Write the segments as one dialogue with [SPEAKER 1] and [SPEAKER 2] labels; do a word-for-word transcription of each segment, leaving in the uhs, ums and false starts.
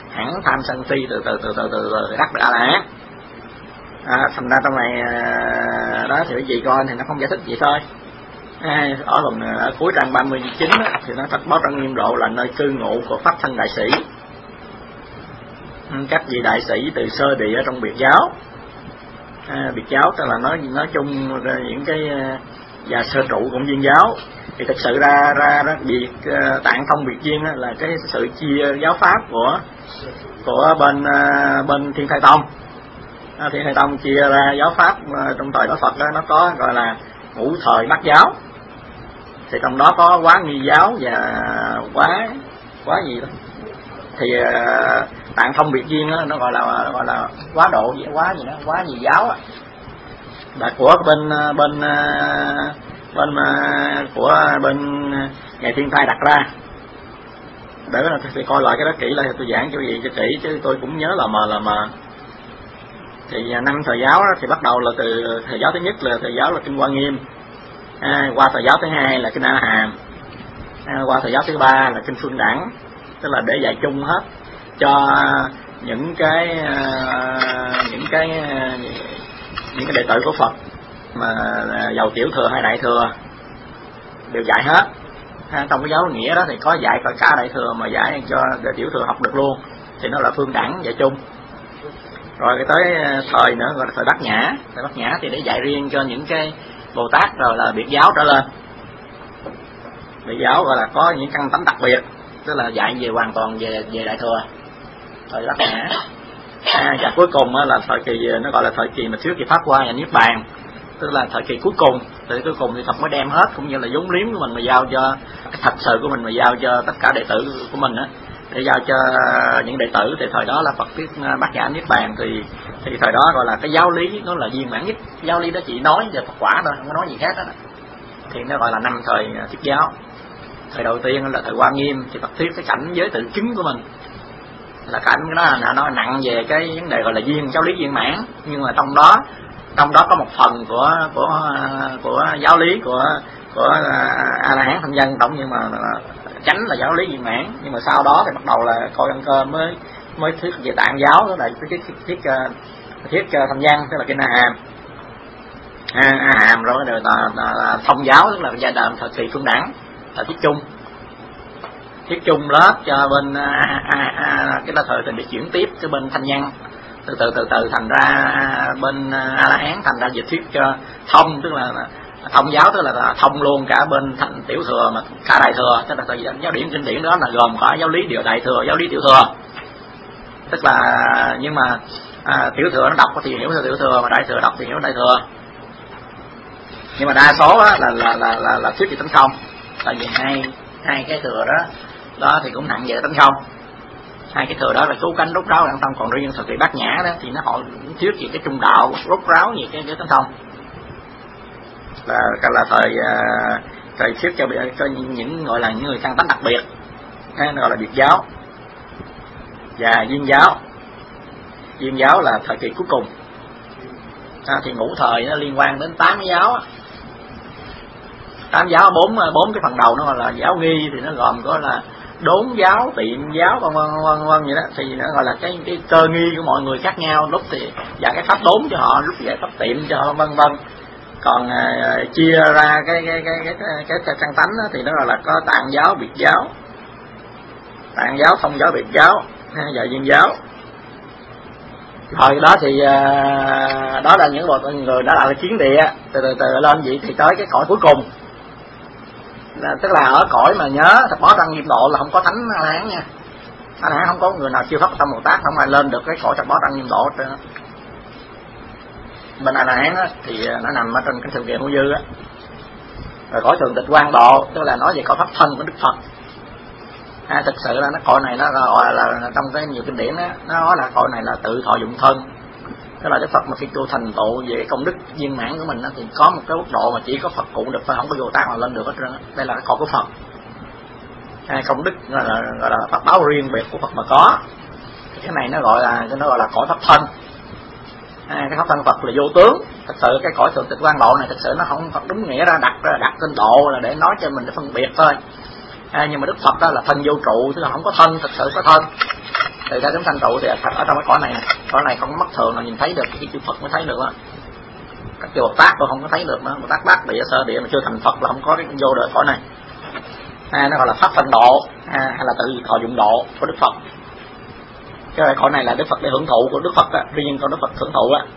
[SPEAKER 1] hẳn tham sân si từ từ từ từ từ, từ đắc được A La Hán. À, thành ra trong này đó thì cái gì coi thì nó không giải thích gì thôi. À, ở phần ở cuối trang ba mươi chín đó, thì nó Phật báo Trang Nghiêm Độ là nơi cư ngụ của pháp thân đại sĩ. Các vị đại sĩ từ sơ địa ở trong biệt giáo, à, biệt giáo tức là nói nói chung những cái và sơ trụ cũng viên giáo, thì thực sự ra ra, ra biệt tạng thông biệt viên là cái sự chia giáo pháp của của bên bên Thiên Thai Tông. À, Thiên Thai Tông chia ra giáo pháp trong thời Đức Phật đó, nó có gọi là ngũ thời bát giáo, thì trong đó có quá nghi giáo và quá quá gì đó, thì uh, tạng thông biệt viên đó, nó gọi là gọi là quá độ quá gì đó quá nhiều giáo á, là của bên bên bên của bên ngày Thiên Thai đặt ra. Để là tôi coi lại cái đó kỹ lại tôi giảng cho gì cho kỹ, chứ tôi cũng nhớ là mờ là mờ. Thì năm thời giáo đó, thì bắt đầu là từ thời giáo thứ nhất là thời giáo là Kinh Hoa Nghiêm, à, qua thời giáo thứ hai là Kinh A Hàm, à, qua thời giáo thứ ba là Kinh Phương Đẳng, tức là để dạy chung hết cho những cái uh, những cái uh, những cái đệ tử của Phật mà giàu tiểu thừa hay đại thừa đều dạy hết. Ha, trong cái giáo nghĩa đó thì có dạy cả đại thừa mà dạy cho đệ tiểu thừa học được luôn, thì nó là Phương Đẳng dạy chung. Rồi cái tới thời nữa gọi là thời Bát Nhã, thời Bát Nhã thì để dạy riêng cho những cái Bồ Tát rồi là biệt giáo trở lên. Biệt giáo gọi là có những căn tánh đặc biệt, tức là dạy về hoàn toàn về về đại thừa, thời Bát Nhã. À, và cuối cùng là thời kỳ nó gọi là thời kỳ mà thiếu kỳ pháp qua và niết bàn, tức là thời kỳ cuối cùng. Từ cuối cùng thì Phật mới đem hết cũng như là vốn liếng của mình mà giao cho cái thật sự của mình mà giao cho tất cả đệ tử của mình á, để giao cho những đệ tử. Thì thời đó là Phật thuyết Bát Nhã niết bàn, thì thì thời đó gọi là cái giáo lý nó là viên mãn nhất. Cái giáo lý đó chỉ nói về Phật quả thôi, không có nói gì khác đó. Thì nó gọi là năm thời thuyết giáo. Thời đầu tiên là thời Hoa Nghiêm, thì Phật thuyết cái cảnh giới tự chứng của mình, là cảnh đó là nó nặng về cái vấn đề gọi là viên giáo lý viên mãn, nhưng mà trong đó trong đó có một phần của của của giáo lý của của A La Hán Thanh Nhân tổng, nhưng mà chánh là giáo lý viên mãn. Nhưng mà sau đó thì bắt đầu là coi ăn cơm mới mới thuyết về tạng giáo, đó là thuyết thuyết thuyết thuyết Thanh Nhân, tức là Kinh A Hàm. A, A Hàm rồi rồi là, là, là thông giáo, tức là giai đoạn thời kỳ Phương Đẳng là thuyết chung thuyết chung lớp cho bên a, a, a, cái là thời thì để chuyển tiếp cái bên Thanh Nhân, từ từ từ từ thành ra bên A La Hán, thành ra dịch thuyết cho thông, tức là thông giáo, tức là thông luôn cả bên thành tiểu thừa mà cả đại thừa, tức là thời giáo điển kinh điển đó là gồm cả giáo lý điều đại thừa, giáo lý tiểu thừa. Tức là nhưng mà à, tiểu thừa nó đọc thì hiểu theo tiểu thừa, mà đại thừa đọc thì hiểu đại thừa. Nhưng mà đa số á, là là là là, là thuyết về tánh không, tại vì hai hai cái thừa đó đó thì cũng nặng về tánh không. Hai cái thừa đó là cứu cánh rút ráo tánh không, còn riêng thời kỳ Bát Nhã đó thì nó họ thuyết về cái trung đạo rút ráo về cái cái tánh không, là là thời thời thuyết cho cho những, những gọi là những người căn tánh đặc biệt, nó gọi là biệt giáo và viên giáo. Viên giáo là thời kỳ cuối cùng. À, thì ngũ thời nó liên quan đến tám giáo. Tám giáo bốn bốn cái phần đầu nó gọi là giáo nghi, thì nó gồm có là đốn giáo, tiệm giáo, vân vân vân vân vậy đó. Thì nó gọi là cái cái cơ nghi của mọi người khác nhau, lúc thì dạy cái pháp đốn cho họ, lúc dạy pháp tiệm cho họ, vân vân. Còn à, chia ra cái cái cái cái cái, cái, cái căn tánh đó, thì nó gọi là có tạng giáo, biệt giáo, tạng giáo, thông giáo, biệt giáo và viên giáo. Thời đó thì à, đó là những bộ người đã là chiến địa, từ từ từ lên vậy thì tới cái cõi cuối cùng, là, tức là ở cõi mà nhớ Thập Bá Tăng Nghiêm Độ là không có thánh A La Hán nha. A La Hán không có người nào siêu pháp tâm Bồ Tát, không ai lên được cái cõi Thập Bá Tăng Nghiêm Độ hết. Bên A La Hán á, thì nó nằm ở trên cái thượng địa Hữu Dư á. Rồi cõi thường tịch Quang Độ, tức là nói về cõi pháp thân của Đức Phật. À, thực sự là nó cõi này nó gọi là, là trong cái nhiều kinh điển á, nó nói là cõi này là tự thọ dụng thân. Tức là Đức Phật mà khi tu thành tựu về công đức viên mãn của mình á, thì có một cái mức độ mà chỉ có Phật cụ được thôi, không có Bồ Tát nào lên được hết trơn. Đây là cái cõi của Phật. À, công đức gọi là, gọi là pháp báo riêng biệt của Phật mà có. Cái này nó gọi là nó gọi là cõi pháp thân. À, cái pháp thân Phật là vô tướng. Thật sự cái cõi thượng tịch Quang Độ này thật sự nó không Phật đúng nghĩa ra đặt ra đặt tên độ là để nói cho mình để phân biệt thôi. À, nhưng mà Đức Phật đó là thân vô trụ, tức là không có thân, thật sự có thân. từ ra chúng sanh trụ thì ở trong cái cõi này, cõi này không có mắt thường nào nhìn thấy được, cái chư Phật mới thấy được đó. Các chư Bồ Tát tôi không có thấy được nữa, Bồ Tát Bát Địa Sơ Địa mà chưa thành Phật là không có cái vô được cõi này. À, nó gọi là pháp thân độ, à, hay là tự thọ dụng độ của Đức Phật. Cái cõi này là Đức Phật để hưởng thụ của Đức Phật á, riêng con Đức Phật hưởng thụ á.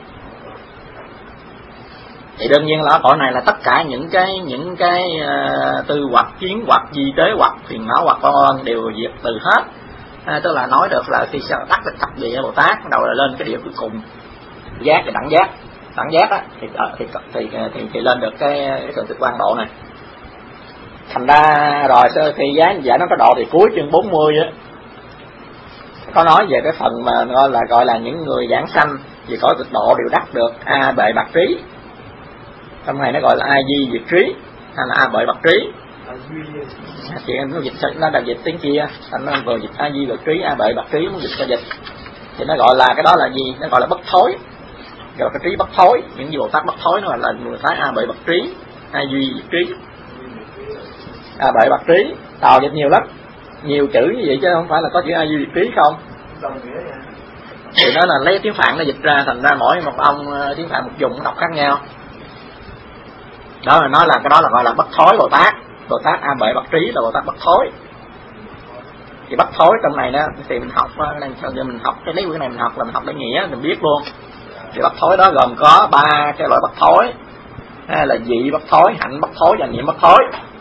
[SPEAKER 1] Thì đương nhiên là ở cõi này là tất cả những cái những cái uh, tư hoặc, kiến hoặc, di tế hoặc, phiền não hoặc con đều diệt từ hết. À, tức là nói được là khi đắc được thập địa Bồ Tát đầu là lên cái địa cuối cùng giác cái đẳng giác, đẳng giác á thì thì thì, thì thì lên được cái cái thượng thức quan độ này. Thành ra rồi khi giá giả nó có độ thì cuối chương bốn mươi á có nói về cái phần mà gọi là gọi là những người giảng sanh vì có cực độ đều đắc được a bệ bạc trí. Trong này nó gọi là a di diệt trí hay là a bệ bạc trí. Chuyện nó dịch nó đặt dịch tiếng kia, thành nó vừa dịch a di bạc trí, a bệ bạc trí muốn dịch cho dịch. Thì nó gọi là cái đó là gì? Nó gọi là bất thối. Gọi là cái trí bất thối, những gì Bồ Tát bất thối nó là người phái a bệ bạc trí, a duy diệt trí. A bệ bạc trí, tàu dịch nhiều lắm. Nhiều chữ như vậy chứ không phải là có chữ a duy diệt trí không? Thì nó là lấy tiếng Phạn nó dịch ra, thành ra mỗi một ông tiếng Phạn một dùng đọc khác nhau. Đó là nói là cái đó là gọi là bất thối Bồ Tát. Bồ Tát a bệ bạc trí là Bồ Tát bất thối. Thì bất thối trong này đó thì mình học mình học cái lấy cái này mình học là mình học để nghĩa mình biết luôn. Thì bất thối đó gồm có ba cái loại bất thối, hay là dị bất thối, hạnh bất thối và niệm bất thối.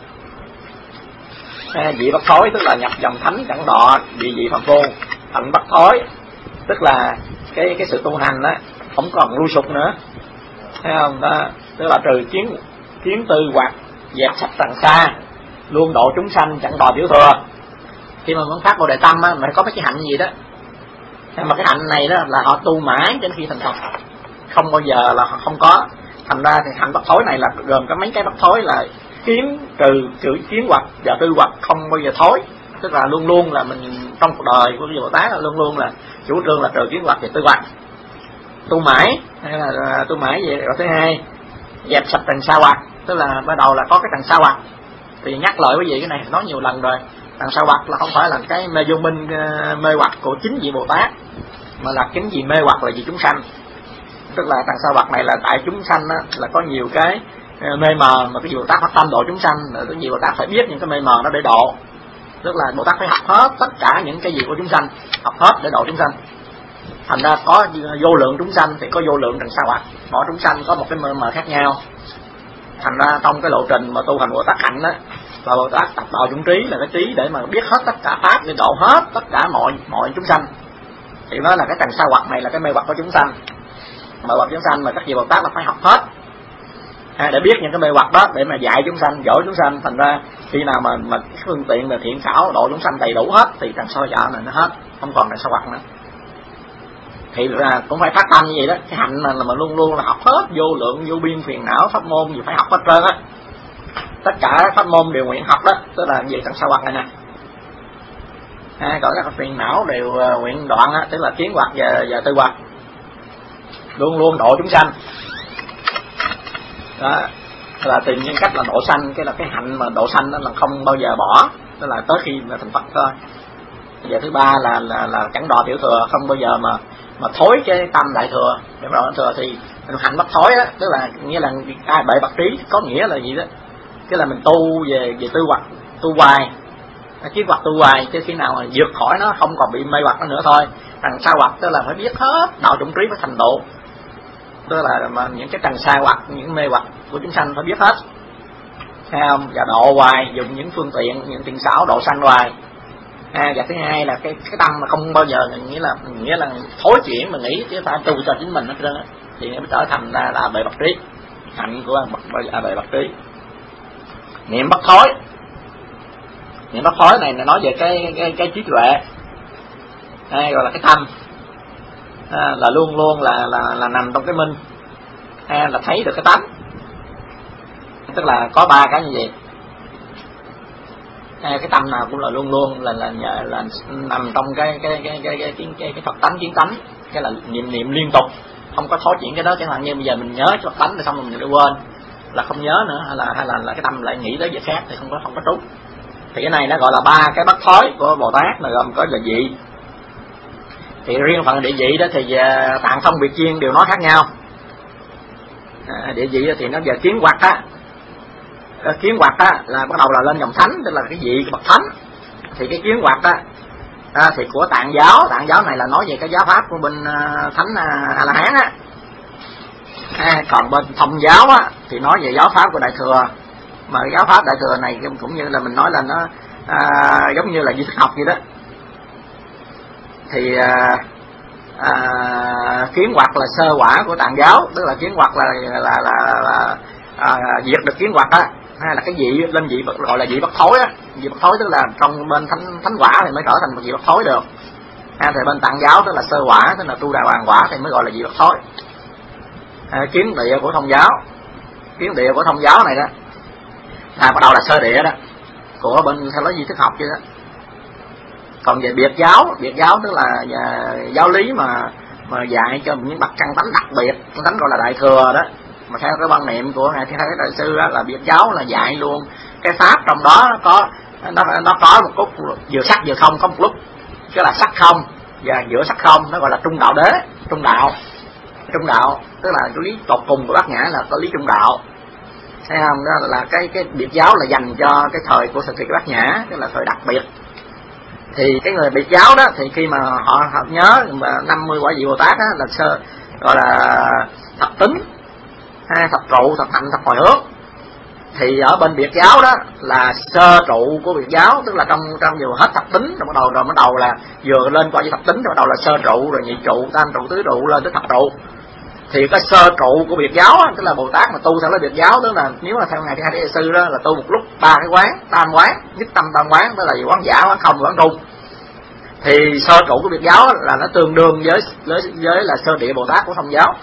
[SPEAKER 1] Dị bất thối tức là nhập dòng thánh chẳng đọ địa vị phạm phu. Hạnh bất thối tức là cái cái sự tu hành á không còn lưu sục nữa, thấy không? Đó, tức là trừ kiến kiến tư hoặc dẹp sạch tầng xa, luôn độ chúng sanh chẳng đòi tiểu thừa. Khi mà muốn phát Bồ Đề Tâm á, mà có mấy cái hạnh gì đó, mà cái hạnh này đó là họ tu mãi đến khi thành Phật, không bao giờ là không có. Thành ra thì hạnh bất thối này là gồm có mấy cái bất thối là kiến trừ trừ kiến hoặc và tư hoặc không bao giờ thối, tức là luôn luôn là mình trong cuộc đời của Bồ Tát là luôn luôn là chủ trương là trừ kiến hoặc và tư hoặc, tu mãi hay là tu mãi vậy. Rồi thứ hai dẹp sạch tầng sa hoặc, tức là bắt đầu là có cái tầng sa hoặc. Thì nhắc lại quý vị cái này nói nhiều lần rồi, tầng sa hoặc là không phải là cái mê vô minh mê hoặc của chính vị Bồ Tát, mà là chính vì mê hoặc là vì chúng sanh. Tức là tầng sa hoặc này là tại chúng sanh á, là có nhiều cái mê mờ mà cái vị Bồ Tát phát tâm độ chúng sanh, là cái vị Bồ Tát phải biết những cái mê mờ đó để độ. Tức là Bồ Tát phải học hết tất cả những cái gì của chúng sanh, học hết để độ chúng sanh. Thành ra có vô lượng chúng sanh thì có vô lượng tầng sa hoặc, mỗi chúng sanh có một cái mê mờ khác nhau. Thành ra trong cái lộ trình mà tu hành Bồ Tát hạnh á, và Bồ Tát tập độ chúng trí là cái trí để mà biết hết tất cả pháp, để độ hết tất cả mọi mọi chúng sanh. Thì nói là cái tầng sa hoặc này là cái mê hoặc của chúng sanh, mê hoặc chúng sanh mà các vị Bồ Tát là phải học hết, à, để biết những cái mê hoặc đó để mà dạy chúng sanh, dỗ chúng sanh. Thành ra khi nào mà mà cái phương tiện là thiện xảo độ chúng sanh đầy đủ hết thì tầng sa dạ này nó hết, không còn tầng sa hoặc nữa. Thì là cũng phải phát tâm như vậy đó. Cái hạnh là mà luôn luôn là học hết vô lượng vô biên phiền não pháp môn gì phải học hết trơn á, tất cả pháp môn đều nguyện học đó, tức là về tầng sa hoặc này nè. À, còn các phiền não đều uh, nguyện đoạn á, tức là kiến hoặc và, và tư hoặc, luôn luôn độ chúng sanh. Đó là tìm những cách là độ sanh, cái là cái hạnh mà độ sanh đó là không bao giờ bỏ, tức là tới khi mà thành Phật thôi. Và thứ ba là là là chẳng đò tiểu thừa, không bao giờ mà mà thối cái tâm đại thừa. Để mà thừa thì hạnh bất thối á, tức là nghĩa là ai bệ bạc trí có nghĩa là gì đó, cái là mình tu về về tư hoặc, tu hoài, kiến hoặc tu hoài, chứ khi nào mà vượt khỏi nó không còn bị mê hoặc nó nữa thôi. Tầng sa hoặc tức là phải biết hết đạo chủng trí phải thành độ, tức là mà những cái tầng sa hoặc, những mê hoặc của chúng sanh phải biết hết, thấy không? Và độ hoài, dùng những phương tiện, những tiền xảo độ sanh hoài. À, và thứ hai là cái cái tâm mà không bao giờ nghĩa là nghĩa là thối chuyển mà nghĩ chứ phải tu cho chính mình hết trơn á, thì nó mới trở thành ra là bệ bạc trí, hạnh của bậc bệ bạc trí. Niệm bất thối, niệm bất thối này nói về cái cái, cái trí tuệ, à, gọi là cái tâm, à, là luôn luôn là là là nằm trong cái minh, à, là thấy được cái tánh, tức là có ba cái như vậy. À, cái tâm nào cũng là luôn luôn là là là, là nằm trong cái cái cái cái cái cái cái, cái Phật tánh kiến tánh, cái là niệm niệm liên tục, không có thối chuyển cái đó. Chẳng hạn như bây giờ mình nhớ cái Phật tánh rồi xong rồi mình lại quên, là không nhớ nữa, hay là hay là, là cái tâm lại nghĩ tới việc khác thì không có không có trúng. Thì cái này nó gọi là ba cái bất thối của Bồ Tát, là gồm có là gì Thì riêng phần địa vị đó thì tạng thông biệt chiên đều nói khác nhau. À, địa vị thì nó giờ kiến hoặc á, kiến hoặc á là bắt đầu là lên dòng thánh, tức là cái vị bậc thánh. Thì cái kiến hoặc á à, thì của tạng giáo, tạng giáo này là nói về cái giáo pháp của bên uh, thánh uh, A La Hán á. À, còn bên thông giáo á thì nói về giáo pháp của Đại Thừa. Mà cái giáo pháp Đại Thừa này cũng như là mình nói là nó à, giống như là duy thức học vậy đó. Thì à, à, kiến hoặc là sơ quả của tạng giáo, tức là kiến hoặc là là là, là, là à, diệt được kiến hoặc á, hay là cái vị lên vị gọi là vị bất thối á. Vị bất thối tức là trong bên thánh thánh quả thì mới trở thành một vị bất thối được. À, thì bên tạng giáo tức là sơ quả, tức là tu đà hoàng quả thì mới gọi là vị bất thối. À, kiến địa của thông giáo, kiến địa của thông giáo này đó, à, bắt đầu là sơ địa đó, của bên theo lối duy thức học chứ đó. Còn về biệt giáo, biệt giáo tức là giáo lý mà mà dạy cho những bậc căn tánh đặc biệt, căn tánh gọi là Đại Thừa đó. Mà theo cái quan niệm của ngài Thiên Thái Đại Sư đó, là biệt giáo là dạy luôn cái pháp trong đó có nó nó có một lúc vừa sắc vừa không, có một lúc cái là sắc không và giữa sắc không, nó gọi là trung đạo đế, trung đạo, trung đạo tức là cái lý tột cùng của Bát Nhã là có lý trung đạo. Thấy không? Đó là cái cái biệt giáo là dành cho cái thời của thời kỳ Bát Nhã, tức là thời đặc biệt. Thì cái người biệt giáo đó thì khi mà họ, họ nhớ năm mươi quả vị Bồ Tát đó, là sơ gọi là thập tính, ha, thập trụ, thập hạnh, thập hồi hướng. Thì ở bên biệt giáo đó là sơ trụ của biệt giáo, tức là trong trong vừa hết thập tính rồi bắt đầu rồi bắt đầu là vừa lên quả vị thập tính rồi bắt đầu là sơ trụ, rồi nhị trụ, tam trụ, tứ trụ lên tới thập trụ. Thì cái sơ trụ của biệt giáo á, tức là Bồ Tát mà tu theo lấy biệt giáo, tức là nếu mà theo ngài Thiên Thái Đại Sư đó là tu một lúc ba cái quán, tam quán, nhất tâm tam quán, tức là quán giả, quán không, quán trung. Thì sơ trụ của biệt giáo là nó tương đương với với, với là sơ địa Bồ Tát của thông giáo.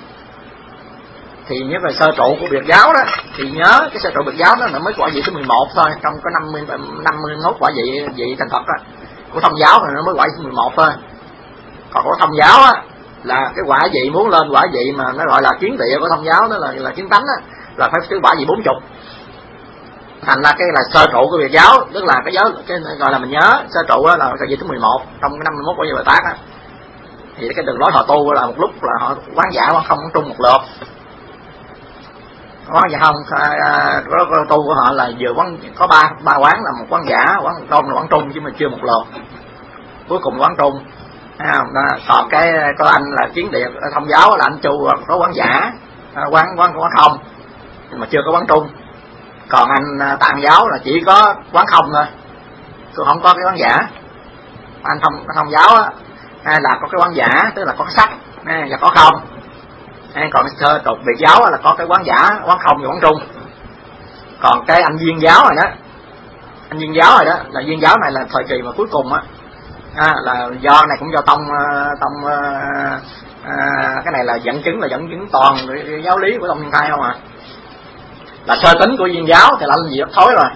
[SPEAKER 1] Thì nếu về sơ trụ của biệt giáo đó thì nhớ cái sơ trụ biệt giáo đó là mới quả vị thứ mười một thôi, trong có năm mươi năm mươi mốt quả vị vị thành Phật đó. Của thông giáo thì nó mới quả vị thứ mười một thôi. Còn của thông giáo á là cái quả vị muốn lên quả vị mà nó gọi là kiến địa của thông giáo đó là là kiến tánh á, là phải cái quả vị bốn chục. Thành ra cái là sơ trụ của biệt giáo, tức là cái giáo cái gọi là mình nhớ sơ trụ đó là cái vị thứ mười một trong cái năm mươi mốt quả vị Bồ Tát á. Thì cái đường lối họ tu là một lúc là họ quán giả quán không quán trung một lượt. Quán giả không có tu của họ là vừa quán có ba ba quán, là một quán giả, quán trung là quán trung chứ mà chưa một lượt. Cuối cùng quán trung. Đó. Còn cái có anh là kiến địa thông giáo là anh Chu có quán giả, quán quán quán không nhưng mà chưa có quán trung. Còn anh tạng giáo là chỉ có quán không thôi, tôi không có cái quán giả. Anh thông thông giáo á là có cái quán giả, tức là có cái sắc và có không. Còn sơ trụ biệt giáo là có cái quán giả, quán không và quán trung. Còn cái anh viên giáo rồi đó, anh viên giáo rồi đó là viên giáo này là thời kỳ mà cuối cùng á. À, là do này cũng do tông tông à, cái này là dẫn chứng là dẫn chứng toàn cái giáo lý của tông Thiên Thai không à. Là sơ tính của viên giáo thì là gì bất thối rồi.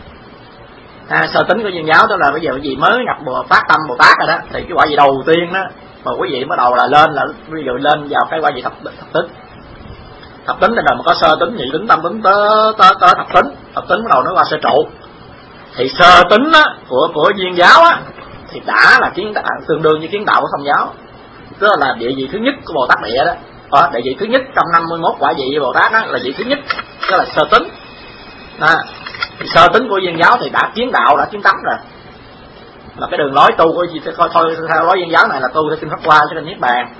[SPEAKER 1] À, sơ tính của viên giáo tức là bây giờ cái gì mới nhập Bồ Phát tâm Bồ Tát rồi đó, thì cái quả gì đầu tiên đó mà quý vị bắt đầu là lên là ví dụ lên vào cái quả gì thập, thập tính. Thập tính là rồi mà có sơ tính, nhị tính, tam tính tới tới tới thập tính. Thập tính bắt đầu nó qua sơ trụ. Thì sơ tính á của của viên giáo á thì đã là kiến đạo, tương đương với kiến đạo của thông giáo, tức là địa vị thứ nhất của Bồ Tát địa đó. Đó, địa vị thứ nhất trong năm mươi mốt quả vị Bồ Tát đó là vị thứ nhất, tức là sơ tính. Đó. Sơ tính của viên giáo thì đã kiến đạo, đã kiến tánh rồi. Là cái đường lối tu của thôi thôi theo lối viên giáo này là tu theo kinh Pháp Hoa cho nên niết bàn.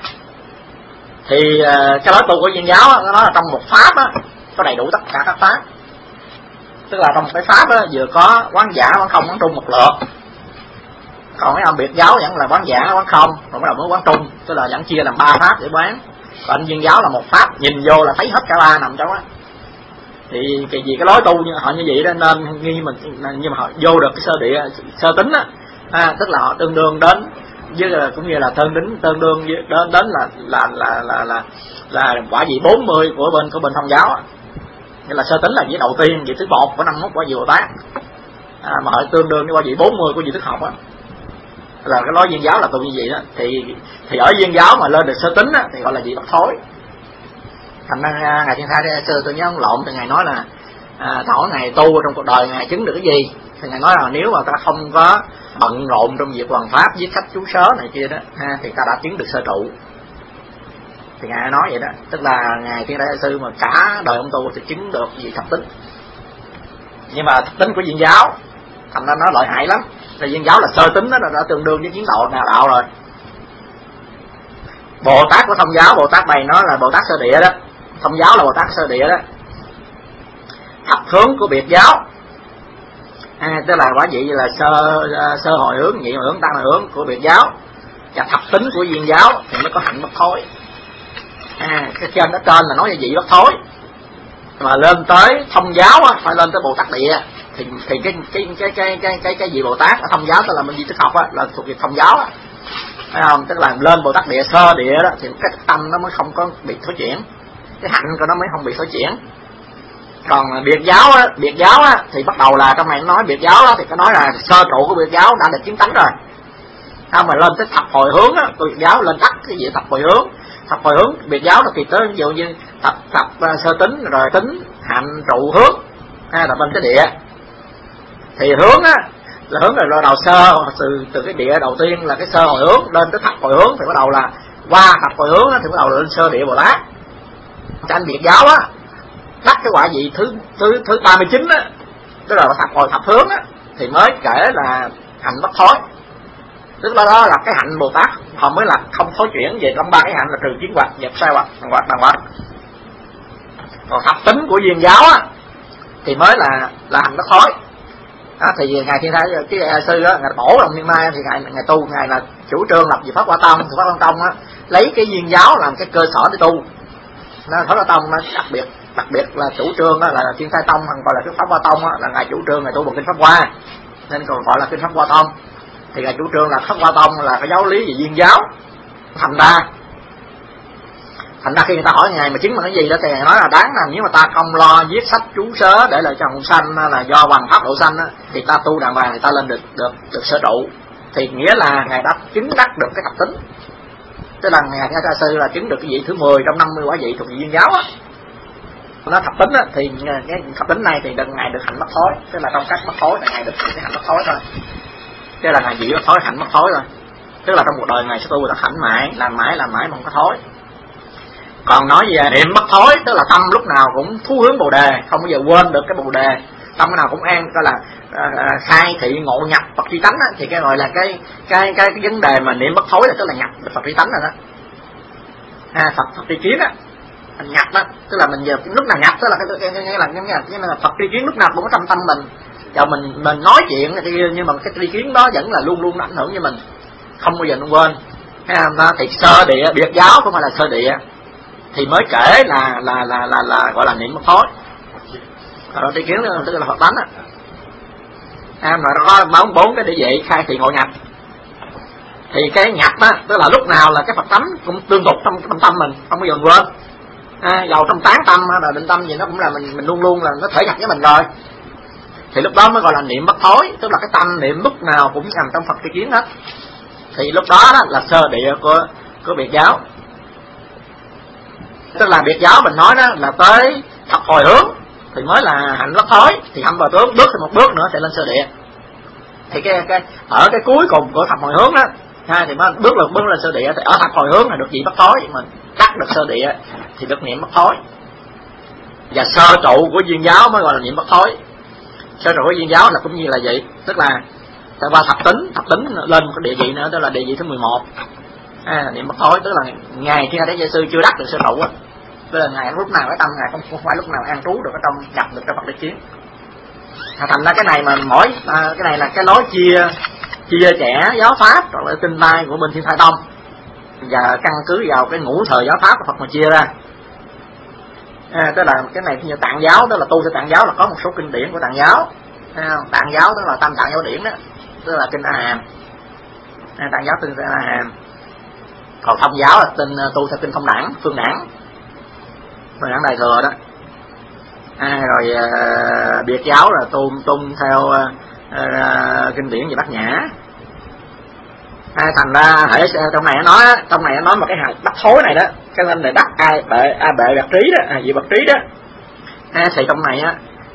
[SPEAKER 1] Thì cái lối tu của viên giáo đó, nó nói là trong một pháp đó, có đầy đủ tất cả các pháp. Tức là trong một cái pháp đó, vừa có quán giả, quán không, quán trung một lượt. Còn mấy ông biệt giáo vẫn là quán giả, quán không, rồi bắt đầu mới quán trung, tức là vẫn chia làm ba pháp để quán. Còn viên giáo là một pháp, nhìn vô là thấy hết cả ba nằm trong đó. Thì cái gì cái lối tu như họ như vậy đó nên nghi mình nhưng mà họ vô được cái sơ địa sơ tính á, à, tức là họ tương đương đến với là cũng như là tương đính tương đương với, đến đến là là là là là, là quả vị bốn mươi của bên của bên thông giáo á. Nghĩa là sơ tính là vị đầu tiên, vị thứ một của năm mốt quả vị Bồ Tát, à, mà họ tương đương với quả vị bốn mươi của vị thức học á. Là cái lối viên giáo là tu như vậy đó. Thì thì ở viên giáo mà lên được sơ tính á thì gọi là vị bất thối. Thành ra ngài Thiên Thai Đại Sư tôi nhớ ông lộn thì ngài nói là à, thảo ngài tu trong cuộc đời ngài chứng được cái gì, thì ngài nói là nếu mà ta không có bận rộn trong việc hoàn pháp, viết sách chú sớ này kia đó, ha, thì ta đã chứng được sơ trụ. Thì ngài nói vậy đó, tức là ngài Thiên Đại Gia Sư mà cả đời ông tu thì chứng được gì thập tính. Nhưng mà thập tính của Viên giáo thành ra nó lợi hại lắm. Thì Viên giáo là sơ tính đó, đã tương đương với kiến đạo nào đạo rồi. Bồ Tát của Thông giáo, Bồ Tát này nó là Bồ Tát sơ địa đó, Thông giáo là Bồ Tát sơ địa đó. Thập hướng của Biệt giáo, à, tức là quả vị là sơ sơ hồi hướng, nhị hồi hướng, tam hồi hướng của Biệt giáo, và thập tính của Viên giáo thì mới có hạnh bất thối. À, cái trên đó trên là nói về vị bất thối, mà lên tới Thông giáo á, phải lên tới Bồ Tát địa thì thì cái cái cái cái cái cái cái vị Bồ Tát ở Thông giáo tức là mình di tích học á, là thuộc về Thông giáo á, thấy không? Tức là lên Bồ Tát địa sơ địa đó thì cái tâm nó mới không có bị thối chuyển, cái hạnh của nó mới không bị thối chuyển. Còn Biệt giáo á, Biệt giáo á thì bắt đầu là trong này nói Biệt giáo á thì có nói là sơ trụ của Biệt giáo đã được chứng tánh rồi. Sao mà lên tới thập hồi hướng á, Biệt giáo lên tắt cái gì thập hồi hướng. Thập hồi hướng Biệt giáo thì tới ví dụ như thập thập sơ tính rồi tính hạnh trụ hướng, hay là bên cái địa. Thì hướng á là hướng là đầu sơ từ từ cái địa đầu tiên là cái sơ hồi hướng lên tới thập hồi hướng thì bắt đầu là qua thập hồi hướng á, thì bắt đầu là lên sơ địa Bồ Tát. Cho anh Biệt giáo á đắc cái quả vị thứ thứ thứ ba mươi chín á, tức là thập hồi thập hướng á thì mới kể là hạnh bất thối. Tức là đó là cái hạnh Bồ Tát họ mới là không thối chuyển về trong ba cái hạnh là trừ kiến hoặc, dẹp sai hoặc, bằng hoặc, bằng hoặc. Còn thập tính của Viên giáo á thì mới là là hạnh bất thối. Đó, thì ngài Thiên Thái cái Đại Sư á, ngài Bổ Đồng Niên Mai thì ngài ngài tu ngài là chủ trương lập về Pháp Hoa Tông, thì Pháp Hoa Tông á lấy cái Viên giáo làm cái cơ sở để tu. Nó Pháp Hoa Tông nó đặc biệt đặc biệt là chủ trương á, là Thiên Thái Tông hoặc gọi là cái Pháp Hoa Tông á, là ngài chủ trương ngài tu bằng kinh Pháp Hoa nên còn gọi là kinh Pháp Hoa Tông. Thì ngài chủ trương là Pháp Hoa Tông là cái giáo lý về Viên giáo. Thành ra thành ra khi người ta hỏi ngài mà chứng bằng cái gì đó thì ngài nói là đáng là nếu mà ta không lo viết sách chú sớ để lại cho hồng sanh là do hoàng pháp độ sanh á, thì ta tu đàng hoàng thì ta lên được được được sơ trụ, thì nghĩa là ngài đã chứng đắc được cái thập tính. Tức là ngài Thiên Gia Sư là chứng được cái vị thứ mười trong năm mươi quả vị thuộc về Viên giáo á. Nó thập tính á, thì cái thập tính này thì ngài được hạnh bất thối, tức là trong các bất thối là ngài được cái hạnh bất thối thôi. Tức là ngài vị bất thối, hạnh bất thối thôi. Tức là trong cuộc đời ngài sẽ tu là hạnh mãi, làm mãi làm mãi mà không có thối. Còn nói về niệm bất thối, tức là tâm lúc nào cũng thú hướng Bồ đề, không bao giờ quên được cái Bồ đề, tâm lúc nào cũng an, tức là uh, khai thị ngộ nhập Phật tri tánh á, thì cái gọi là cái cái cái cái vấn đề mà niệm bất thối là tức là nhập Phật tri tánh rồi đó. À, Phật Phật tri kiến á, nhập đó, tức là mình giờ lúc nào nhập tức là cái cái cái là cái là Phật tri kiến lúc nào cũng có trong tâm mình. Giờ mình mình nói chuyện thì nhưng mà cái tri kiến đó vẫn là luôn luôn ảnh hưởng với mình, không bao giờ nó quên. Ha, thì sơ địa Biệt giáo không phải là sơ địa thì mới kể là là là là, là gọi là niệm bất thối. Rồi tri kiến tức là Phật tánh á. À, mà có bốn bốn cái địa vị khai thị ngộ nhập. Thì cái nhập á tức là lúc nào là cái Phật tánh cũng tương tục trong tâm tâm mình, không bao giờ quên. À, dầu trong tán tâm hay là định tâm gì nó cũng là mình mình luôn luôn là nó thể nhập với mình rồi. Thì lúc đó mới gọi là niệm bất thối, tức là cái tâm niệm lúc nào cũng nằm trong Phật tri kiến hết. Thì lúc đó, đó là sơ địa của của Biệt giáo. Tức là Biệt giáo mình nói đó là tới thập hồi hướng thì mới là hạnh bất thối, thì hạnh vào tướng bước thêm một bước nữa sẽ lên sơ địa. Thì cái cái ở cái cuối cùng của thập hồi hướng đó, ha, thì mới bước lên bước lên sơ địa, thì ở thập hồi hướng là được gì bất thối, mình cắt được sơ địa thì được niệm bất thối. Và sơ trụ của Viên giáo mới gọi là niệm bất thối. Sơ trụ của Viên giáo là cũng như là vậy, tức là ta qua thập tính, thập tính lên một cái địa vị nữa, tức là địa vị thứ mười một. À, niệm bất thối tức là ngài Thiên Đại Gia Sư chưa đắc được sơ trụ á, tức là ngài lúc nào cái tâm ngài không, không phải lúc nào an trú được ở trong nhập được trong Phật tri kiến. Thành ra cái này mà mỗi à, cái này là cái lối chia chia trẻ giáo pháp hoặc là tinh lai của bên Thiên Thái Tông, và căn cứ vào cái ngũ thời giáo pháp của Phật mà chia ra. À, tức là cái này như Tạng giáo, tức là tu theo Tạng giáo là có một số kinh điển của Tạng giáo. À, Tạng giáo tức là Tam Tạng giáo điển đó, tức là kinh A Hàm. À, Tạng giáo tin A Hàm. Còn Thông giáo là tin tu theo kinh Thông Đẳng, Phương Đẳng, Phương Đẳng Đại Thừa đó. À, rồi uh, Biệt giáo là tu tung theo uh, uh, kinh điển về Bát Nhã. À, thành ra hệ trong này nó nói trong này nó nói một cái hạt đắc thối này đó, cái lên này đắc ai bệ a bệ bạc trí đó, à, gì bạc trí đó. À, thì trong này á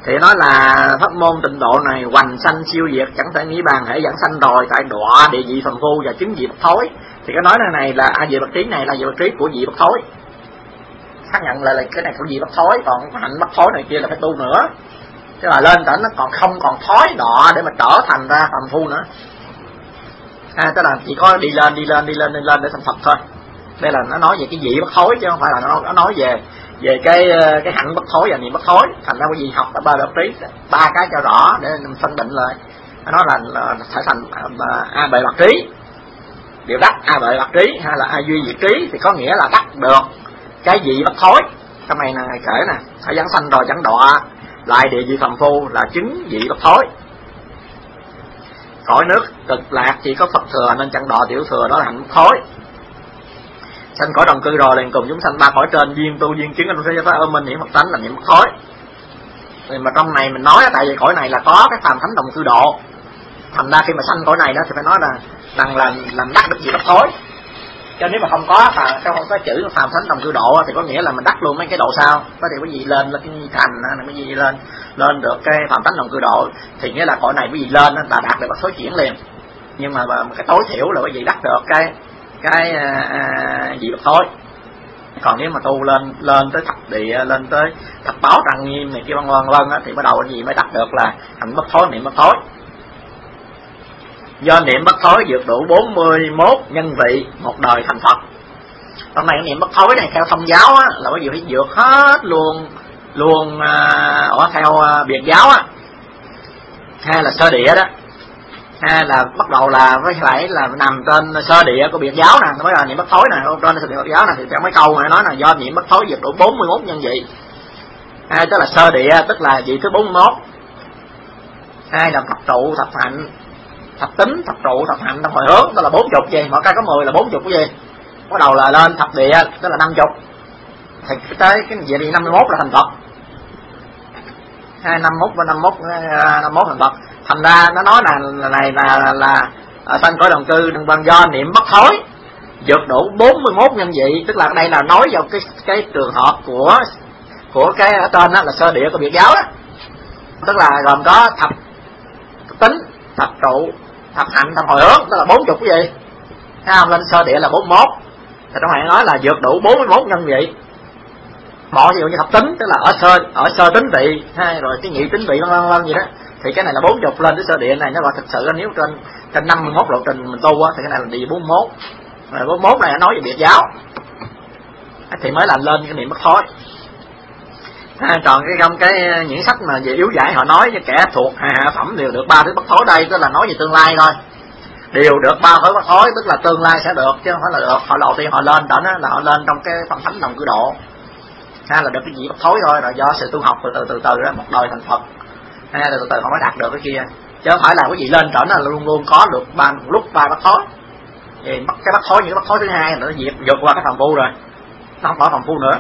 [SPEAKER 1] Thì nói là pháp môn tịnh độ này hoành sanh siêu diệt, chẳng thể nghĩ bàn, hệ dẫn sanh rồi tại đọa địa vị phàm phu và chứng dị bất thối. Thì cái nói này là a dị bất trí này là dị bất trí của dị bất thối, xác nhận là, là cái này của dị bất thối, còn hạnh bất thối này kia là phải tu nữa. Chứ là lên tỉnh nó còn không còn thói đọa để mà trở thành ra phàm phu nữa. À, tức là chỉ có đi lên đi lên đi lên đi lên để thành Phật thôi. Đây là nó nói về cái dị bất thối chứ không phải là nó, nó nói về về cái cái hạnh bất thối và niệm bất thối. Thành ra cái gì học là ba bất trí, ba cái cho rõ để mình phân định lại. Nó là, là phải thành a bệ bạc trí, điều đắc a bệ bạc trí hay là a duy diệt trí, thì có nghĩa là đắc được cái dị bất thối. Trong này là ngày kể nè, phải giảng sanh rồi chẳng đọa lại địa vị phàm phu là chứng dị bất thối. Cõi nước cực lạc chỉ có Phật thừa nên chẳng đọa tiểu thừa, đó là hạnh bất thối. Sanh cõi đồng cư rồi liền cùng chúng sanh ba cõi trên duyên tu duyên chứng anh sẽ phải ôm mình niệm Phật tánh là niệm bất thối. Thì mà trong này mình nói tại vì cõi này là có cái phàm thánh đồng cư độ, thành ra khi mà sanh cõi này đó thì phải nói là rằng là làm đắc được gì bất thối. Cho nếu mà không có phàm, không có chữ phàm thánh đồng cư độ thì có nghĩa là mình đắc luôn mấy cái độ sau. Có điều cái gì lên là cái gì thành là cái gì lên lên được cái phàm thánh đồng cư độ thì nghĩa là cõi này cái gì lên là đạt được bất thối chuyển liền. Nhưng mà cái tối thiểu là cái gì đắc được cái cái à, gì bất thối. Còn nếu mà tu lên lên tới thập địa, lên tới thập báo trang nghiêm này kia vân vân vân thì bắt đầu cái gì mới đắc được là hạnh bất thối niệm bất thối. Do niệm bất thối vượt đủ bốn mươi mốt nhân vị một đời thành Phật. Trong này niệm bất thối này theo thông giáo á, là cái gì phải vượt hết luôn luôn à, ở theo à, biệt giáo á, hay là sơ địa đó, hay là bắt đầu là phải phải là nằm trên sơ địa của biệt giáo nè mới là niệm bất thối nè, trên sơ địa biệt giáo nè thì trong mấy câu này nói là do niệm bất thối vượt đủ bốn mươi mốt nhân vị. Hai tức là sơ địa tức là vị thứ bốn mươi mốt, hai là thập trụ thập hạnh thập tính thập trụ thập hạnh thập hồi hướng, tức là bốn chục gì, mỗi cái có mười là bốn chục cái gì. Bắt đầu là lên thập địa tức là năm chục, thì tới cái vị đi năm mươi mốt là thành Phật. Hai năm mốt và năm mốt năm mốt thành Phật. Thành ra nó nói là này là là, là, là sanh cõi đồng cư đừng bằng do niệm bất thối vượt đủ bốn mươi mốt nhân vị, tức là đây là nói vào cái cái trường hợp của của cái ở trên đó là sơ địa của biệt giáo đó, tức là gồm có thập tính thập trụ thập hạnh thập hồi hướng, tức là bốn chục cái gì, thấy không? Lên sơ địa là bốn mươi mốt, thì trong này nói là vượt đủ bốn mươi mốt nhân vị. Một ví dụ như thập tính tức là ở sơ ở sơ tính vị, hay rồi cái nhị tính vị vân vân vân gì đó, thì cái này là bốn chục lên tới sơ địa này nó gọi thực sự nếu trên trên năm mươi mốt lộ trình mình tu á thì cái này là đi bốn mươi mốt. Rồi bốn mươi mốt này nói về biệt giáo thì mới làm lên cái niệm bất thối. À, còn cái trong cái những sách mà về yếu giải họ nói cho kẻ thuộc hạ phẩm đều được ba thứ bất thối, đây tức là nói về tương lai thôi, đều được ba thứ bất thối tức là tương lai sẽ được chứ không phải là được. Họ đầu tiên họ lên đó là họ lên trong cái phàm thánh đồng cư độ, hay là được cái gì bất thối thôi, rồi do sự tu học từ từ từ từ đó một đời thành Phật, hay là từ từ họ mới đạt được cái kia, chứ không phải là cái gì lên trở là luôn luôn có được ba lúc ba bất thối. Thì bắt cái bất thối những cái bất thối thứ hai là nó vượt vượt qua cái phàm phu rồi, nó không phải phàm phu nữa.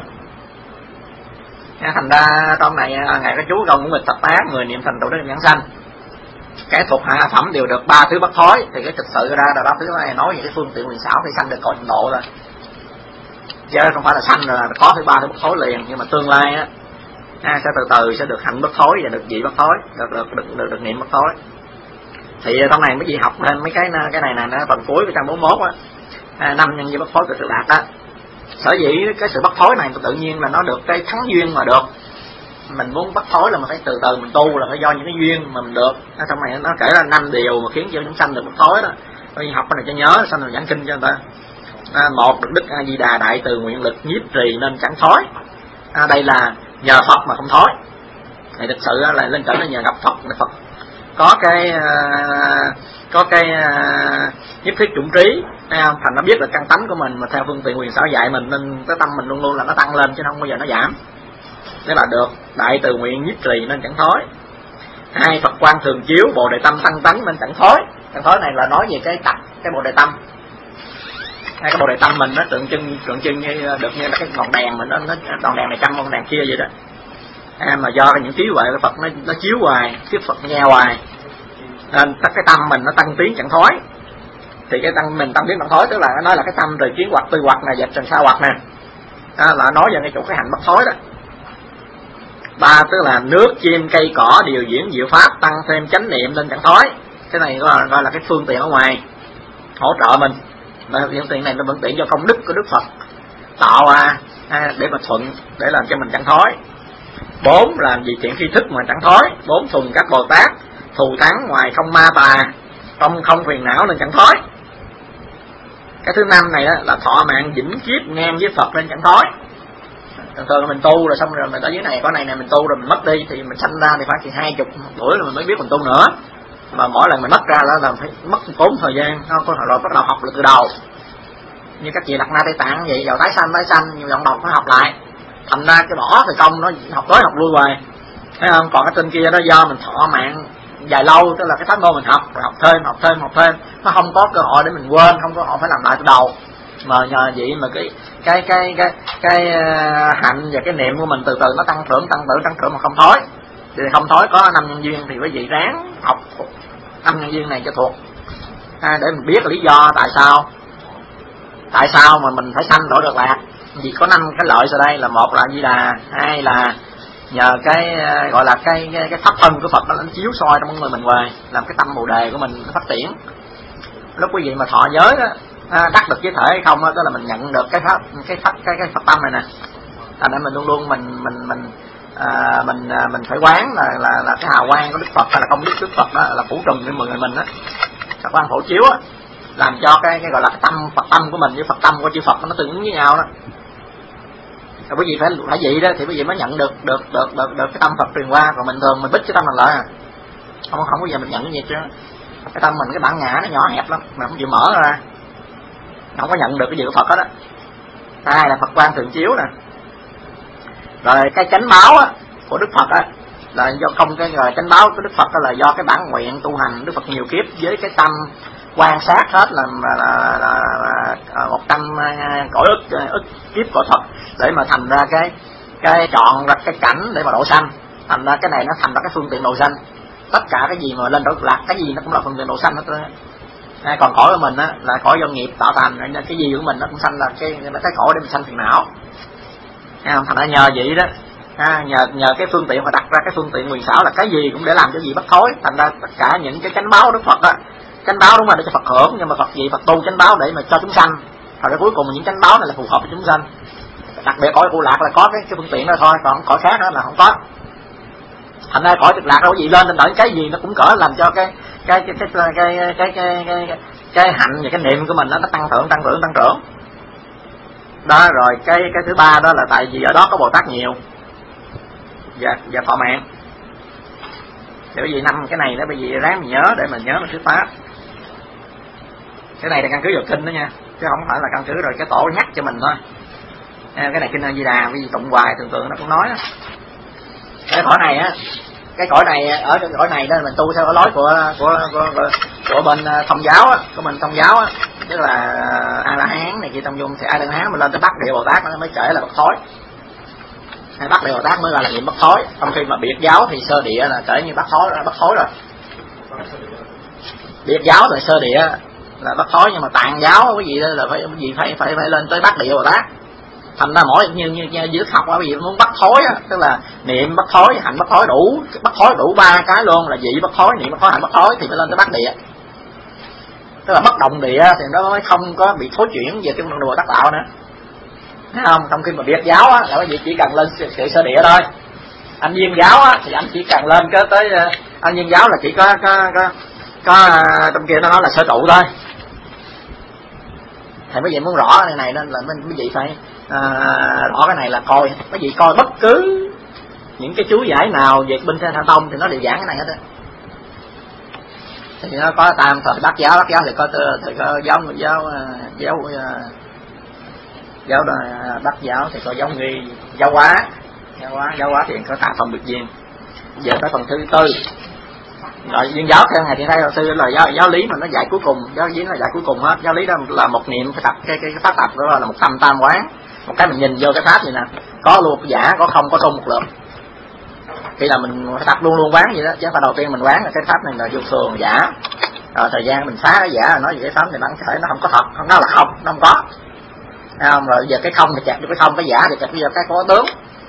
[SPEAKER 1] Thành ra trong này ngài có chú công của mình tập tác người niệm thành tựu đức nhãn sanh, cái thuộc hạ phẩm đều được ba thứ bất thối, thì cái thực sự ra là ba thứ này nói về cái phương tiện quyền xảo thì sanh được cõi tịnh độ rồi, chứ không phải là sanh là có thứ ba thứ bất thối liền. Nhưng mà tương lai á à, sẽ từ từ sẽ được hạnh bất thối và được vị bất thối, được được được, được, được niệm bất thối. Thì trong này mấy vị học thêm mấy cái cái này nè, phần cuối của trang bốn mươi mốt á, à, năm nhân duyên bất thối của sự đạt á. Sở dĩ cái sự bất thối này tự nhiên là nó được cái thắng duyên mà được. Mình muốn bất thối là mình phải từ từ mình tu, là phải do những cái duyên mà mình được. Ở trong này nó kể là năm điều mà khiến cho chúng sanh được bất thối đó. Tôi học cái này cho nhớ, sanh rồi giảng kinh cho người ta. À, một, được Đức A Di Đà đại từ nguyện lực nhiếp trì nên chẳng thối. À, đây là nhờ Phật mà không thối. Thì thực sự là lên trở là nhờ gặp Phật, Phật có cái uh, có cái uh, nhất thiết chủng trí, thấy không? Thành nó biết được căn tánh của mình mà theo phương tiện quyền xảo dạy mình, nên cái tâm mình luôn luôn là nó tăng lên chứ không bao giờ nó giảm. Thế là được đại từ nguyện nhiếp trì nên chẳng thối. Hai, Phật quan thường chiếu bồ đề tâm tăng tấn nên chẳng thối. Chẳng thối này là nói về cái tập cái bồ đề tâm. Hai, cái bồ đề tâm mình nó tượng trưng tượng trưng như được như là cái ngọn đèn mình nó, nó ngọn đèn này trăm ngọn đèn kia vậy đó. À, mà do những trí huệ của Phật nó, nó chiếu hoài, thuyết Phật nghe hoài, nên cái tâm mình nó tăng tiến chẳng thối. Thì cái tăng mình tăng tiến chẳng thối tức là nó nói là cái tâm từ kiến hoặc tư hoặc này dẹp trần sa hoặc nè, à, là nói về cái chỗ cái hạnh bất thối đó. Ba tức là nước chim cây cỏ điều diễn diệu pháp, tăng thêm chánh niệm lên chẳng thói. Cái này gọi là, gọi là cái phương tiện ở ngoài hỗ trợ mình. Mà phương tiện này nó vẫn tiện cho công đức của Đức Phật tạo à, à để mà thuận, để làm cho mình chẳng thói. Bốn làm gì chuyện khi thức mà chẳng thói. Bốn thuần các Bồ Tát thù thắng ngoài không ma tà, không không phiền não nên chẳng thói. Cái thứ năm này đó là thọ mạng vĩnh kiếp ngang với Phật nên chẳng thói. Thường thường là mình tu rồi xong rồi mình ở dưới này có này này mình tu rồi mình mất đi, thì mình sanh ra thì phải thì hai chục tuổi rồi mình mới biết mình tu nữa. Mà mỗi lần mình mất ra là phải mất tốn thời gian, không có rồi bắt đầu học lại từ đầu. Như các chị Đạt Ma Tây Tạng vậy, vào tái sanh tái sanh nhiều giọng đọc phải học lại. Thành ra cái bỏ thì công nó học tới học lui hoài, thấy không? Còn cái trên kia đó do mình thọ mạng dài lâu, tức là cái pháp môn mình học rồi học thêm học thêm học thêm, nó không có cơ hội để mình quên, không có cơ hội phải làm lại từ đầu. Mà nhờ vậy mà cái cái cái cái cái hạnh và cái niệm của mình từ từ nó tăng trưởng tăng trưởng tăng trưởng mà không thói. Thì không thói có năm nhân duyên thì quý vị ráng học năm nhân duyên này cho thuộc, à, để mình biết lý do tại sao tại sao mà mình phải sanh đổi được lạc. Vì có năm cái lợi sau đây là: một là Di Đà, hai là nhờ cái gọi là cái cái, cái pháp thân của Phật nó chiếu soi trong người mình hoài, làm cái tâm bồ đề của mình phát triển. Lúc quý vị mà thọ giới đó, à, đắc được giới thể hay không đó, tức là mình nhận được cái pháp cái pháp cái cái pháp tâm này nè. Thành ra mình luôn luôn mình mình mình à, mình à, mình phải quán là là là cái hào quang của Đức Phật hay là công đức Đức Phật đó là phủ trùm trên người mình đó, cái quang phổ chiếu á, làm cho cái cái gọi là cái tâm Phật tâm của mình với Phật tâm của chư Phật nó tương ứng với nhau đó. Rồi quý vị phải phải vậy đó thì quý vị mới nhận được được được được, được cái tâm Phật truyền qua. Còn mình thường mình bích cái tâm mình lại à, không không bao giờ mình nhận cái gì chứ. Cái tâm mình cái bản ngã nó nhỏ hẹp lắm mà không chịu mở ra, không có nhận được cái gì của Phật hết đó. Hai là Phật quang thường chiếu nè. Rồi cái chánh báo á, của Đức Phật á là do không cái rồi chánh báo của Đức Phật là do cái bản nguyện tu hành Đức Phật nhiều kiếp với cái tâm quan sát hết là là, là, là, là một trăm cõi ức ức kiếp của Phật để mà thành ra cái cái chọn ra cái cảnh để mà độ sanh. Thành ra cái này nó thành ra cái phương tiện độ sanh. Tất cả cái gì mà lên độ lạc cái gì nó cũng là phương tiện độ sanh hết đó. À, còn cõi của mình á là cõi do nghiệp tạo thành, cái gì của mình nó cũng sanh là cái cái cõi để mình sanh phiền não. À, thành ra nhờ vậy đó, à, nhờ nhờ cái phương tiện mà đặt ra cái phương tiện quyền xảo là cái gì cũng để làm cho gì bất thối. Thành ra tất cả những cái chánh báo Đức Phật á, chánh báo đúng là để cho Phật hưởng, nhưng mà Phật gì Phật tu chánh báo để mà cho chúng sanh. Rồi cái cuối cùng những chánh báo này là phù hợp với chúng sanh. Đặc biệt cõi Cực Lạc là có cái, cái phương tiện đó thôi, còn cõi khác đó là không có. Thành ra cõi Cực Lạc đâu có gì lên trên đợi cái gì nó cũng cỡ làm cho cái cái cái cái cái cái cái cái, cái, cái, cái hạnh và cái niệm của mình nó tăng trưởng tăng trưởng tăng trưởng. Đó rồi cái cái thứ ba đó là tại vì ở đó có Bồ Tát nhiều và và thọ mạng. Để bởi vì năm cái này đó bởi vì ráng mình nhớ để mình nhớ mình thuyết pháp. Cái này là căn cứ vào kinh đó nha, chứ không phải là căn cứ rồi cái tổ nhắc cho mình thôi. Cái này kinh A Di Đà vì tụng hoài thường thường nó cũng nói đó. Cái cõi này á, cái cõi này ở cái cõi này đó mình tu theo cái lối của của của, của, của bên Thông giáo á, của mình Thông giáo á, tức là A La Hán này kia trong dung thì A La Hán mình lên tới Bắc Địa Bồ Tát nó mới kể là bất thối. Hay Bắc Địa Bồ Tát mới gọi là niệm bất thối. Trong khi mà biệt giáo thì sơ địa là kể như bất thối bất thối rồi. Biệt giáo là sơ địa là bất thối, nhưng mà Tạng giáo cái gì đó là phải gì phải phải phải lên tới Bắc Địa Bồ Tát. Thành ra mỗi như như, như dưới học á, quý vị muốn bắt thối á, tức là niệm bắt thối, hạnh bắt thối đủ, bắt thối đủ ba cái luôn là vị bắt thối, niệm bắt thối, hạnh bắt thối thì mới lên tới Bắc Địa. Tức là bất động địa thì nó mới không có bị thối chuyển về cái đồ đắc đạo nữa. Thấy không? Trong khi mà biệt giáo á là quý vị chỉ cần lên sự sơ địa thôi. Anh Viên giáo á thì anh chỉ cần lên cái tới anh Viên giáo là chỉ có có có, có trong kia nó nói là sơ trụ thôi. Thì mấy vị muốn rõ cái này nên là mấy vị phải à, rõ cái này là coi mấy vị coi bất cứ những cái chú giải nào về bên Thanh Tông thì nó đều giảng cái này hết á. Thì nó có tam thời Bát giáo, Bát giáo thì có thì có giáo giáo giáo giáo Bát giáo thì có giáo nghi, giáo hóa, giáo hóa, giáo hóa thì có tam phần biệt viên. Giờ tới phần thứ tư. Rồi viên giáo theo ngày thì đây sư là giáo giáo lý mà nó dạy cuối cùng, giáo lý là dạy cuối cùng hết. Giáo lý đó là một niệm cái tập cái cái, cái pháp tập đó là một tâm tam quán. Một cái mình nhìn vô cái pháp gì nè, có luôn giả, có không, có tung một lượt. Khi là mình phải tập luôn luôn quán vậy đó, chứ phải đầu tiên mình quán là cái pháp này là vô thường giả. Rồi thời gian mình phá cái giả nói về cái pháp này bản thể nó không có thật, nó là không, nó không có. Thấy không? Rồi giờ cái không thì chặt vô cái không, cái giả thì chặt vô cái có tướng.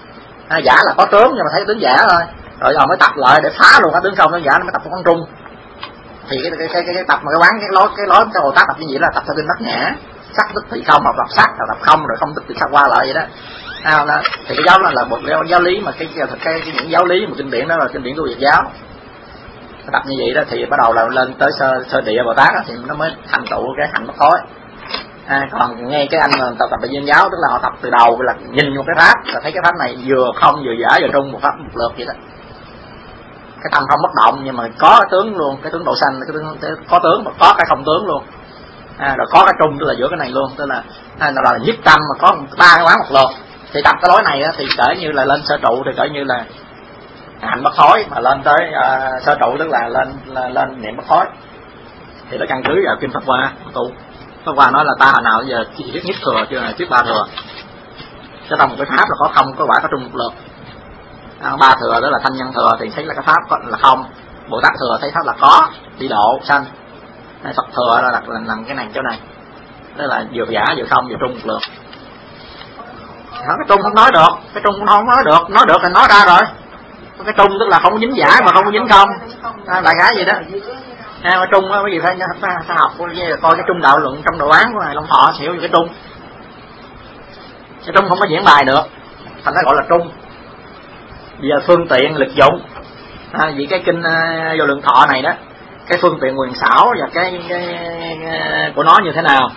[SPEAKER 1] À, giả là có tướng nhưng mà thấy tướng giả thôi, rồi rồi mới tập lại để phá luôn cái tướng không tướng giả, nó mới tập con trung. Thì cái cái cái, cái, cái tập mà cái quán cái lối cái lối cái Bồ Tát tập như vậy là tập theo kinh Bát Nhã, sắc tức thì không, hoặc tập sắc, hoặc tập không, rồi không tức thì sao qua lại vậy đó. À, đó. Thì cái giáo đó là một giáo, giáo lý mà cái cái, cái, cái những giáo lý mà kinh điển đó là kinh điển của Việt giáo. Tập như vậy đó thì bắt đầu là lên tới sơ, sơ địa Bồ Tát đó, thì nó mới thành tựu cái hạnh bất thối. À, còn nghe cái anh mà tập tập về dân giáo tức là họ tập từ đầu là nhìn vô cái pháp là thấy cái pháp này vừa không vừa giả vừa trung, một pháp một lượt vậy đó. Cái tâm không bất động nhưng mà có cái tướng luôn, cái tướng độ sanh, cái tướng cái, có tướng mà có cái không tướng luôn. À, rồi có cái trung tức là giữa cái này luôn, tức là à, là, là nhất tâm mà có ba cái quán một lượt. Thì tập cái lối này đó, thì cỡ như là lên sơ trụ thì cỡ như là hạnh bất thối, mà lên tới uh, sơ trụ tức là lên là, lên niệm bất thối. Thì nó căn cứ vào kinh Pháp Hoa tu. Pháp Hoa nói là ta hồi nào giờ chỉ biết nhất thừa chưa là trước ba thừa. Cái trong một cái pháp là có không, có quả, có trung một lượt. À, ba thừa đó là thanh nhân thừa thì thấy là cái pháp có, là không. Bồ Tát thừa thấy pháp là có, đi độ sanh. Phật thừa là đặt làm cái này chỗ này, đó là vừa giả vừa không vừa trung một lượt. Đó, cái trung không nói được, cái trung không nói được, nói được thì nói ra rồi. Cái trung tức là không có dính giả mà không có dính không, à, đại khái gì đó. À, cái trung á, cái gì phải, phải, phải học coi cái trung đạo luận trong đạo án của Ngài Long Thọ hiểu cái trung. Cái trung không có diễn bài được, thành nó gọi là trung. Bây giờ phương tiện lực dụng, à, vì cái kinh uh, Vô Lượng Thọ này đó, cái phương tiện quyền xảo và cái, cái, cái của nó như thế nào.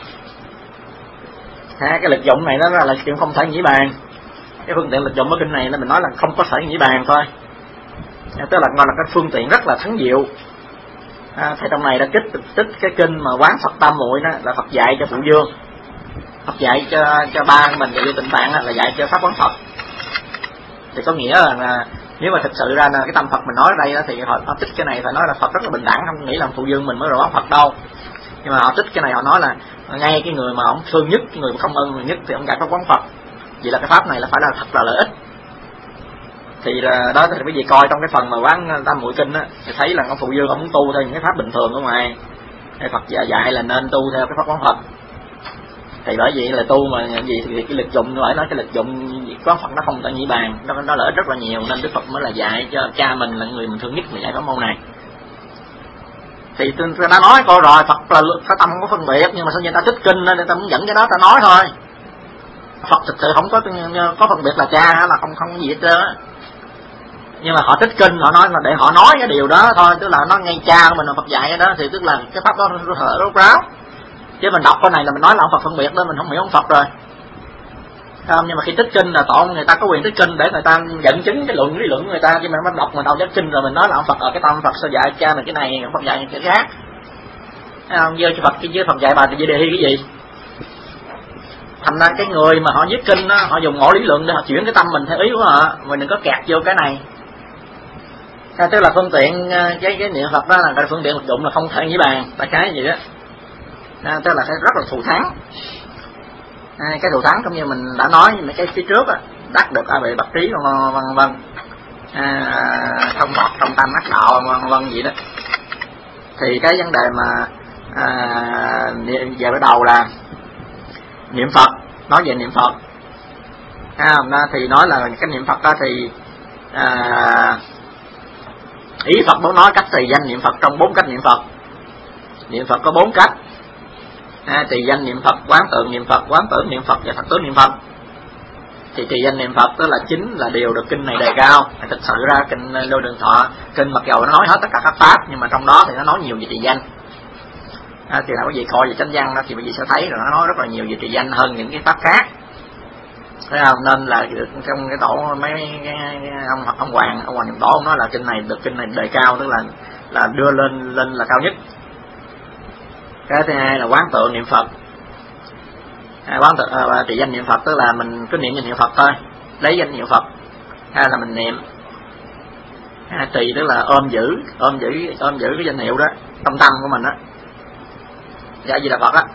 [SPEAKER 1] À, cái lực dụng này đó là, là chuyện không thể nghĩ bàn. Cái phương tiện lực dụng ở kinh này là mình nói là không có thể nghĩ bàn thôi. À, tức là gọi là cái phương tiện rất là thắng diệu. À, thì trong này đã kích tích cái kinh mà quán Phật Tam Muội đó là Phật dạy cho Phụ Dương, Phật dạy cho cho ba mình về Tịnh Tạng là dạy cho pháp quán Phật. Thì có nghĩa là, là nếu mà thực sự ra là cái tâm Phật mình nói ở đây đó, thì họ, họ tích cái này phải nói là Phật rất là bình đẳng, không nghĩ là Phụ Dương mình mới rồi quán Phật đâu. Nhưng mà họ tích cái này họ nói là ngay cái người mà ông thương nhất, cái người mà không ơn người nhất thì ông dạy pháp quán Phật. Vậy là cái pháp này là phải là thật là lợi ích. Thì đó thì cái gì coi trong cái phần mà quán Tam Muội kinh á, thì thấy là ông Phụ Dương ông muốn tu theo những cái pháp bình thường ở ngoài, thì Phật dạy là nên tu theo cái pháp quán Phật. Thì bởi vậy là tu mà gì thì cái lực dụng, phải nói cái lực dụng quán Phật nó không thể nghĩ bàn, nó nó lợi ích rất là nhiều, nên Đức Phật mới là dạy cho cha mình là người mình thương nhất mà dạy pháp môn này. Thì tôi đã nói coi rồi, Phật là cái tâm không có phân biệt, nhưng mà sao người ta thích kinh nên người ta muốn dẫn cái đó ta nói thôi. Phật thực sự không có có phân biệt là cha là không không có gì hết trơn á. Nhưng mà họ thích kinh, họ nói là để họ nói cái điều đó thôi, tức là nó ngay cha của mình là Phật dạy cái đó, thì tức là cái pháp đó nó rốt ráo. Chứ mình đọc cái này là mình nói là ông Phật phân biệt đó, mình không hiểu ông Phật rồi. Không, nhưng mà khi tích kinh là tội người ta có quyền tích kinh để người ta dẫn chứng cái luận lý luận của người ta, chứ mình mới đọc mình đâu dắt kinh rồi mình nói là ông Phật ở cái tâm Phật sao dạy cha mình cái này, ông Phật dạy cái khác. Không, với Phật với Phật dạy bà thì đề thi cái gì? Thành ra cái người mà họ viết kinh đó, họ dùng mọi lý luận để họ chuyển cái tâm mình theo ý của họ, mình đừng có kẹt vô cái này. À, tức là phương tiện cái cái niệm Phật đó là cái phương tiện lực dụng là không thể nghĩ bàn, tại cái gì đó. À, tức là phải rất là thù thắng. À, cái thù thắng cũng như mình đã nói mấy cái phía trước á, đắc được a bệ bậc trí vân vân vân, à, thông Phật thông tâm đắc đạo vân vân gì đó. Thì cái vấn đề mà à, về bắt đầu là niệm Phật, nói về niệm Phật, à, thì nói là cái niệm Phật đó thì à, ý Phật muốn nói cách tùy danh niệm Phật trong bốn cách niệm Phật. Niệm Phật có bốn cách. À, tùy danh niệm Phật, quán tượng niệm Phật, quán tưởng niệm Phật và thật tướng niệm Phật. Thì tùy danh niệm Phật đó là chính là điều được kinh này đề cao. Thực sự ra kinh Vô Lượng Thọ, kinh mặc dầu nó nói hết tất cả các pháp, nhưng mà trong đó thì nó nói nhiều về tùy danh. À, thì là quý vị coi về chánh văn đó thì quý vị sẽ thấy là nó nói rất là nhiều về tùy danh hơn những cái pháp khác. Thấy không? Nên là trong cái tổ mấy cái, ông ông Hoàng ông Hoàng Nhật Tổ ông nói là kinh này được kinh này đề cao, tức là là đưa lên lên là cao nhất. Cái thứ hai là quán tượng niệm Phật. À, quán tượng à, tùy danh niệm Phật tức là mình cứ niệm danh niệm Phật thôi, lấy danh niệm Phật hay là mình niệm. À, tùy tức là ôm giữ ôm giữ ôm giữ cái danh hiệu đó trong tâm của mình đó. Dạ gì là Phật á.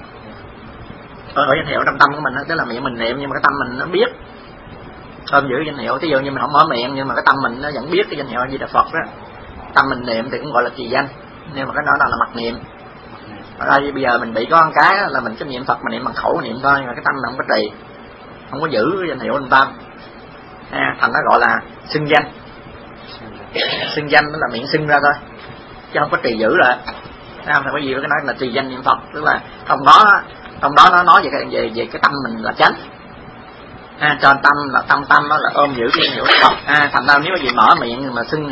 [SPEAKER 1] Ở danh hiệu trong tâm của mình đó, tức là miệng mình niệm nhưng mà cái tâm mình nó biết. Ôm giữ danh hiệu, ví dụ như mình không mở miệng nhưng mà cái tâm mình nó vẫn biết cái danh hiệu gì là Phật đó. Tâm mình niệm thì cũng gọi là trì danh, nhưng mà cái đó là mặt niệm. Ở đây bây giờ mình bị có một cái là mình cái niệm Phật mà niệm bằng khẩu niệm thôi, mà cái tâm mình không có trì, không có giữ cái danh hiệu trong tâm. à, thành nó gọi là xưng danh. Xưng danh đó là miệng xưng ra thôi chứ không có trì giữ lại. Không phải có gì cái nói là trì danh niệm Phật, tức là trong đó trong đó nó nói về cái về về cái tâm mình là chánh. À, cho tâm là tâm tâm nó là ôm giữ cái hiểu Phật. À, thành ra nếu mà gì mở miệng mà xưng